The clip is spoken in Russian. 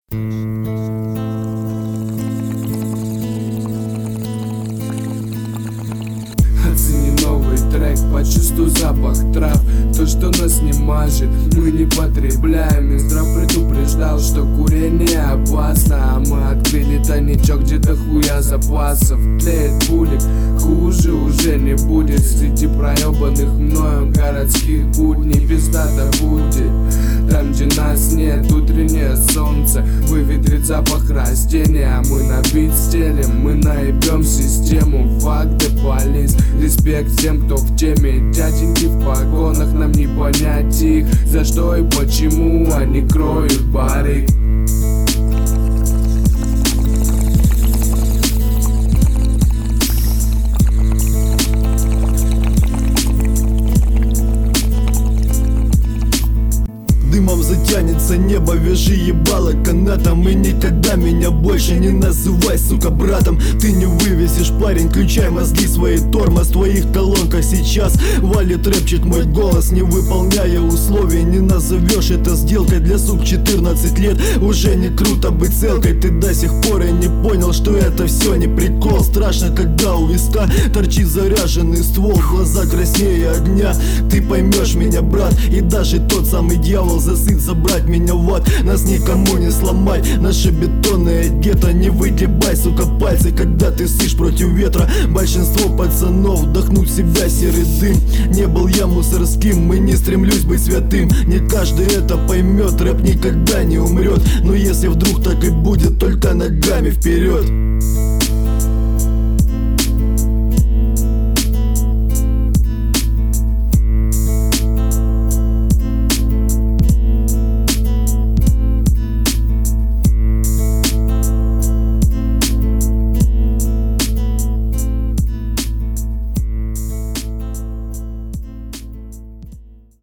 Оцени новый трек, почувствуй запах трав. То, что нас не мажет, мы не потребляем. Минздрав предупреждал, что курение опасно, а мы открыли тайничок, где дохуя запасов. Тлеет булик, хуже уже не будет. Среди проебанных мною городских будней пиздато будет. Там, где нас нет, утреннее солнце выветрит запах растения, а мы на бит стелим, мы наебем систему. Факт де полис, респект тем, кто в теме. Дяденьки в погонах, нам не понять их, за что и почему они кроют барыг. Дымом затянется небо, вяжи ебало канатом. И никогда меня больше не называй, сука, братом. Ты не вывесишь, парень, включай мозги свои, тормоз в твоих колонках сейчас валит, рэпчет мой голос, не выполняя условий. Не назовешь это сделкой для сук 14 лет. Уже не круто быть целкой, ты до сих пор и не понял, что это все не прикол. Страшно, когда у виска торчит заряженный ствол, глаза краснее огня. Ты поймешь меня, брат, и даже тот самый дьявол засыт забрать меня в ад. Нас никому не сломать, наше бетонное гетто. Не выгибай, сука, пальцы, когда ты сышь против ветра. Большинство пацанов вдохнуть в себя серый дым. Не был я мусорским, и не стремлюсь быть святым. Не каждый это поймет, рэп никогда не умрет. Но если вдруг так и будет, только ногами вперед.